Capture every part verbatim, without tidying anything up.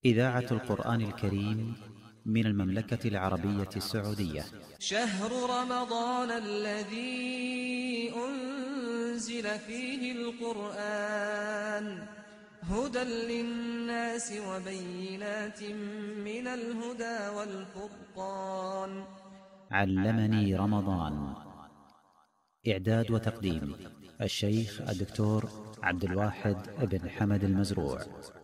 إذاعة القرآن الكريم من المملكة العربية السعودية. شهر رمضان الذي أنزل فيه القرآن هدى للناس وبينات من الهدى والفرقان. علمني رمضان. إعداد وتقديم الشيخ الدكتور عبد الواحد بن حمد المزروع.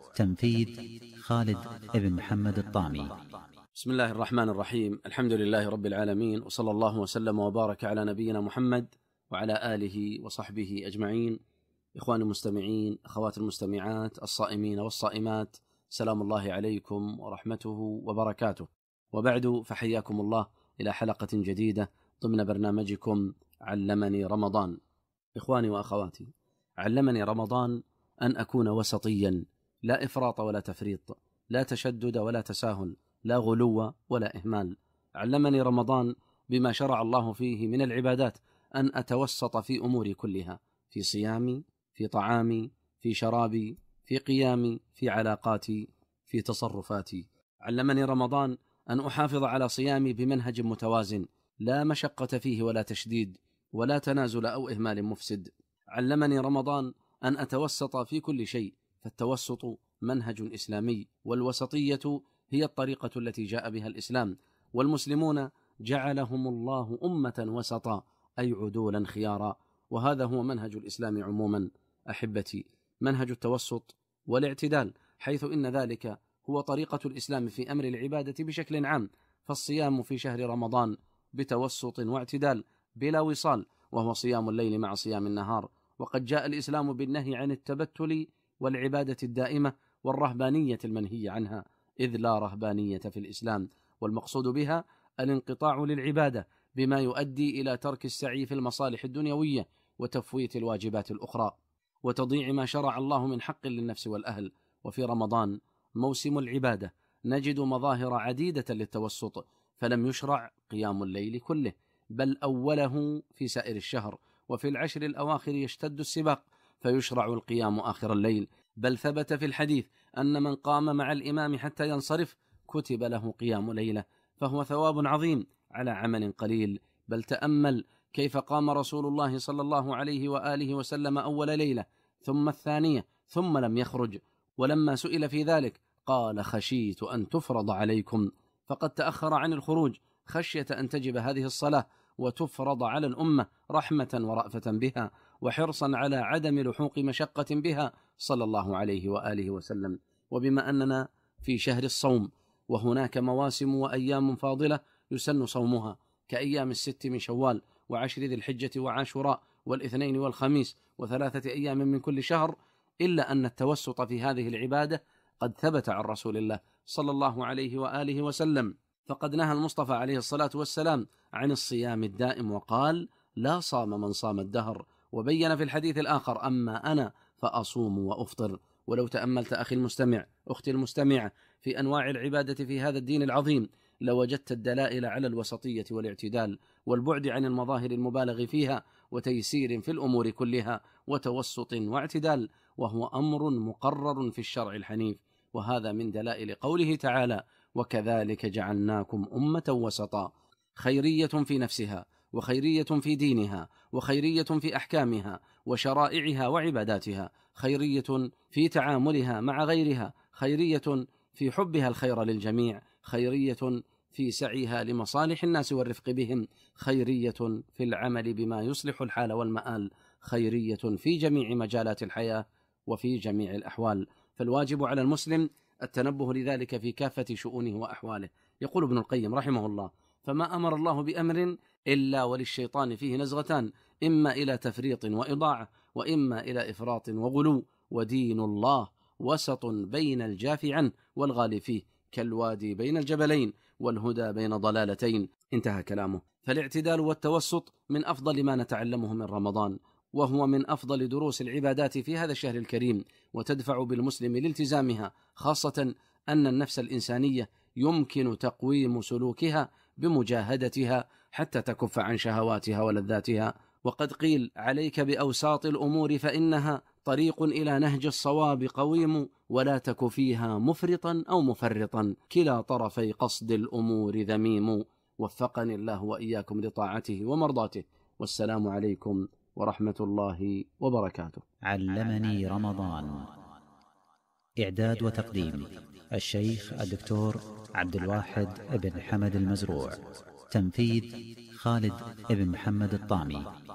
تنفيذ خالد بن محمد الطامي. بسم الله الرحمن الرحيم. الحمد لله رب العالمين، وصلى الله وسلم وبارك على نبينا محمد وعلى آله وصحبه أجمعين. إخواني المستمعين، أخوات المستمعات، الصائمين والصائمات، سلام الله عليكم ورحمته وبركاته. وبعد، فحياكم الله إلى حلقة جديدة ضمن برنامجكم علمني رمضان. إخواني وأخواتي، علمني رمضان أن أكون وسطيا، لا إفراط ولا تفريط، لا تشدد ولا تساهل، لا غلو ولا إهمال. علمني رمضان بما شرع الله فيه من العبادات أن أتوسط في أموري كلها، في صيامي، في طعامي، في شرابي، في قيامي، في علاقاتي، في تصرفاتي. علمني رمضان أن أحافظ على صيامي بمنهج متوازن، لا مشقة فيه ولا تشديد ولا تنازل أو إهمال مفسد. علمني رمضان أن أتوسط في كل شيء، فالتوسط منهج إسلامي، والوسطية هي الطريقة التي جاء بها الإسلام، والمسلمون جعلهم الله أمة وسطا، أي عدولا خيارا، وهذا هو منهج الإسلام عموما. أحبتي، منهج التوسط والاعتدال، حيث إن ذلك هو طريقة الإسلام في أمر العبادة بشكل عام. فالصيام في شهر رمضان بتوسط واعتدال بلا وصال، وهو صيام الليل مع صيام النهار. وقد جاء الإسلام بالنهي عن التبتل والعبادة الدائمة والرهبانية المنهي عنها، إذ لا رهبانية في الإسلام، والمقصود بها الانقطاع للعبادة بما يؤدي إلى ترك السعي في المصالح الدنيوية وتفويت الواجبات الأخرى وتضييع ما شرع الله من حق للنفس والأهل. وفي رمضان موسم العبادة نجد مظاهر عديدة للتوسط، فلم يشرع قيام الليل كله، بل أوله في سائر الشهر، وفي العشر الأواخر يشتد السباق فيشرع القيام آخر الليل، بل ثبت في الحديث أن من قام مع الإمام حتى ينصرف كتب له قيام ليلة، فهو ثواب عظيم على عمل قليل. بل تأمل كيف قام رسول الله صلى الله عليه وآله وسلم أول ليلة، ثم الثانية، ثم لم يخرج، ولما سئل في ذلك قال: خشيت أن تفرض عليكم، فقد تأخر عن الخروج خشية أن تجب هذه الصلاة وتفرض على الأمة رحمة ورأفة بها، وحرصا على عدم لحوق مشقة بها صلى الله عليه وآله وسلم. وبما أننا في شهر الصوم، وهناك مواسم وأيام فاضلة يسن صومها، كأيام الست من شوال، وعشر ذي الحجة، وعاشوراء، والاثنين والخميس، وثلاثة أيام من كل شهر، إلا أن التوسط في هذه العبادة قد ثبت عن رسول الله صلى الله عليه وآله وسلم، فقد نهى المصطفى عليه الصلاة والسلام عن الصيام الدائم وقال: لا صام من صام الدهر. وبين في الحديث الآخر: أما أنا فأصوم وأفطر. ولو تأملت أخي المستمع، أختي المستمعة، في أنواع العبادة في هذا الدين العظيم، لوجدت الدلائل على الوسطية والاعتدال، والبعد عن المظاهر المبالغ فيها، وتيسير في الأمور كلها، وتوسط واعتدال، وهو أمر مقرر في الشرع الحنيف. وهذا من دلائل قوله تعالى: وكذلك جعلناكم أمة وسطا، خيرية في نفسها، وخيرية في دينها، وخيرية في أحكامها وشرائعها وعباداتها، خيرية في تعاملها مع غيرها، خيرية في حبها الخير للجميع، خيرية في سعيها لمصالح الناس والرفق بهم، خيرية في العمل بما يصلح الحال والمآل، خيرية في جميع مجالات الحياة وفي جميع الأحوال. فالواجب على المسلم التنبه لذلك في كافة شؤونه وأحواله. يقول ابن القيم رحمه الله: فما أمر الله بأمر إلا وللشيطان فيه نزغتان، إما إلى تفريط وإضاعة، وإما إلى إفراط وغلو، ودين الله وسط بين الجاف عنه والغالي فيه، كالوادي بين الجبلين، والهدى بين ضلالتين. انتهى كلامه. فالاعتدال والتوسط من أفضل ما نتعلمه من رمضان، وهو من أفضل دروس العبادات في هذا الشهر الكريم، وتدفع بالمسلم لالتزامها، خاصة أن النفس الإنسانية يمكن تقويم سلوكها بمجاهدتها حتى تكف عن شهواتها ولذاتها. وقد قيل: عليك بأوساط الأمور فإنها طريق إلى نهج الصواب قويم، ولا تك فيها مفرطا أو مفرطا، كلا طرفي قصد الأمور ذميم. وفقني الله وإياكم لطاعته ومرضاته، والسلام عليكم ورحمة الله وبركاته. علمني رمضان. إعداد وتقديم الشيخ الدكتور عبد الواحد بن حمد المزروع. تنفيذ خالد بن محمد الطامي.